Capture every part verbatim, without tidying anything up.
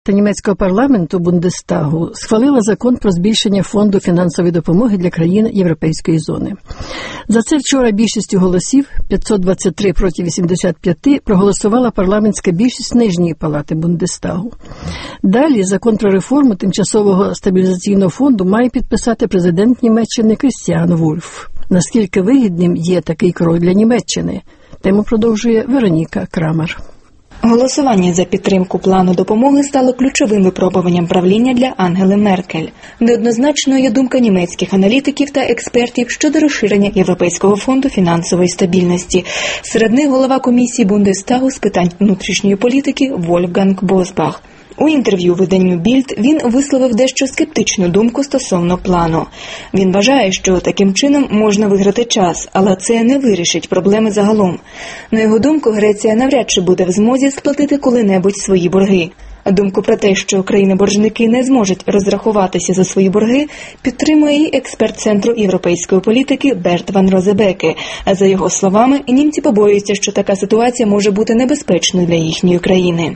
більшість німецького парламенту Бундестагу схвалила закон про збільшення фонду фінансової допомоги для країн Європейської зони. За це вчора більшістю голосів, п'ятсот двадцять три проти вісімдесят п'ять, проголосувала парламентська більшість нижньої палати Бундестагу. Далі закон про реформу тимчасового стабілізаційного фонду має підписати президент Німеччини Крістіан Вульф. Наскільки вигідним є такий крок для Німеччини? Тему продовжує Вероніка Крамер. Голосування за підтримку плану допомоги стало ключовим випробуванням правління для Ангели Меркель. Неоднозначною є думка німецьких аналітиків та експертів щодо розширення Європейського фонду фінансової стабільності. Серед них голова комісії Бундестагу з питань внутрішньої політики Вольфганг Босбах. У інтерв'ю виданню «Більд» він висловив дещо скептичну думку стосовно плану. Він вважає, що таким чином можна виграти час, але це не вирішить проблеми загалом. На його думку, Греція навряд чи буде в змозі сплатити коли-небудь свої борги. Думку про те, що країни-боржники не зможуть розрахуватися за свої борги, підтримує і експерт Центру європейської політики Берт Ван Розебеке. А за його словами, німці побоюються, що така ситуація може бути небезпечною для їхньої країни.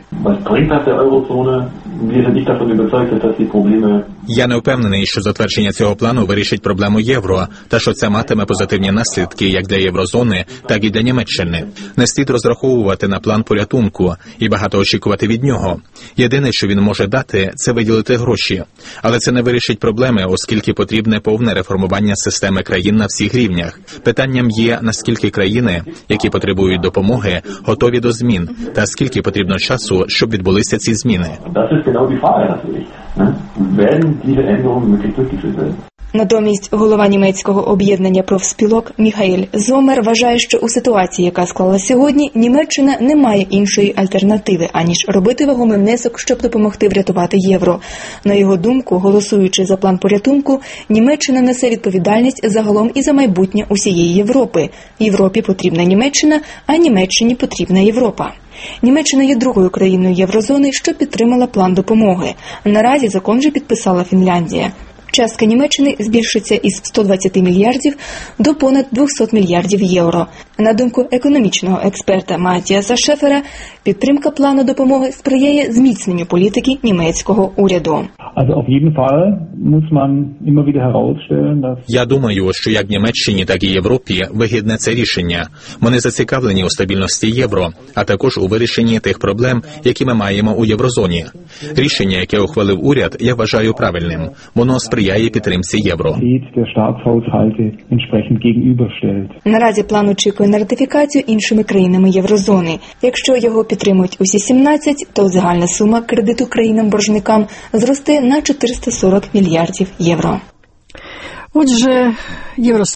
Я не впевнений, що затвердження цього плану вирішить проблему євро, та що це матиме позитивні наслідки як для єврозони, так і для Німеччини. Не слід розраховувати на план порятунку і багато очікувати від нього. Єдине, що він може дати, це виділити гроші. Але це не вирішить проблеми, оскільки потрібне повне реформування системи країн на всіх рівнях. Питанням є, наскільки країни, які потребують допомоги, готові до змін, та скільки потрібно часу, щоб відбулися ці зміни. Натомість голова німецького об'єднання профспілок Міхаель Зомер вважає, що у ситуації, яка склалася сьогодні, Німеччина не має іншої альтернативи, аніж робити вагомий внесок, щоб допомогти врятувати євро. На його думку, голосуючи за план порятунку, Німеччина несе відповідальність загалом і за майбутнє усієї Європи. Європі потрібна Німеччина, а Німеччині потрібна Європа. Німеччина є другою країною єврозони, що підтримала план допомоги. Наразі закон вже підписала Фінляндія. Частка Німеччини збільшиться із ста двадцяти мільярдів до понад двохсот мільярдів євро. На думку економічного експерта Матіаса Шефера, підтримка плану допомоги сприяє зміцненню політики німецького уряду. Я думаю, що як Німеччині, так і Європі вигідне це рішення. Вони зацікавлені у стабільності євро, а також у вирішенні тих проблем, які ми маємо у єврозоні. Рішення, яке ухвалив уряд, я вважаю правильним. Воно сприяє підтримці євро. Наразі план очікує на ратифікацію іншими країнами єврозони. Якщо його підтримують усі сімнадцять, то загальна сума кредиту країнам-боржникам зросте на чотириста сорок мільярдів євро. Отже, євро